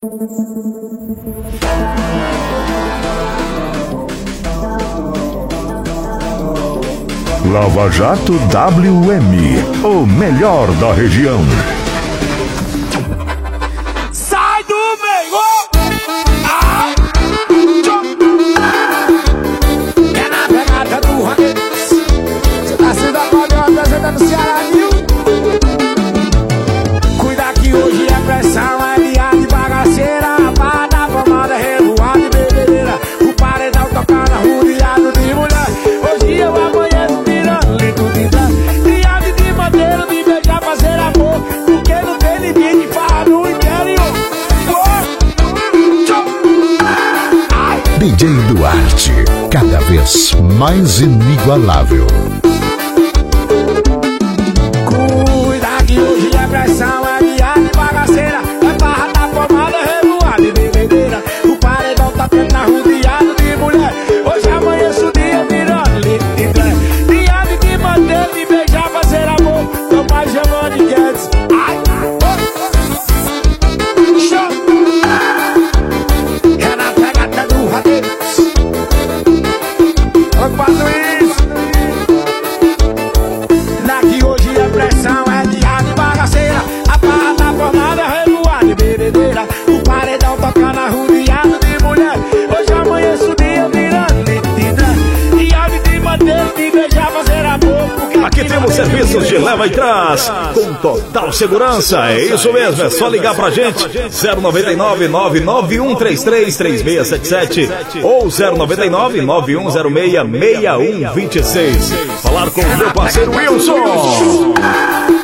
Lava Jato WM, o melhor da região. Sai do meio! É na pegada do rock. Você tá sendo acordado, apresentando o Ceará News. Cuida que hoje é pressão, é dia de bagaceira. A barra da pomada, revoada e bebedeira. O paredão tocando, rodeado de mulher. Hoje eu amanheço tirando leito de trás. Diante de modelo, de beijar, fazer amor. Porque não tem ninguém de farra no interior. DJ Duarte, cada vez mais inigualável. Cuida que hoje é pressão, é dia de bagaceira. É barra da pomada, revoada e bebedeira. O paredão tá tendo rodeado de mulher. Hoje amanheço o dia virando leite de trás. Diante de modelo, de beijar, fazer amor. Tô mais chamando de Guedes. Ai, show. É na pegada do rateiro. Eu faço isso. Daqui hoje é pressão, é dia de bagaceira. A barra tá formada, revoada e bebedeira. O paredão tocando arrodeado de mulher. Hoje amanheço o dia virando leite de trás. Diante de modelo, de beijar, fazer amor. Aqui temos serviços de leva e trás com total segurança. É isso mesmo, é só ligar pra gente 099-99133-3677 ou 099-9106-6126. Falar com o meu parceiro Wilson.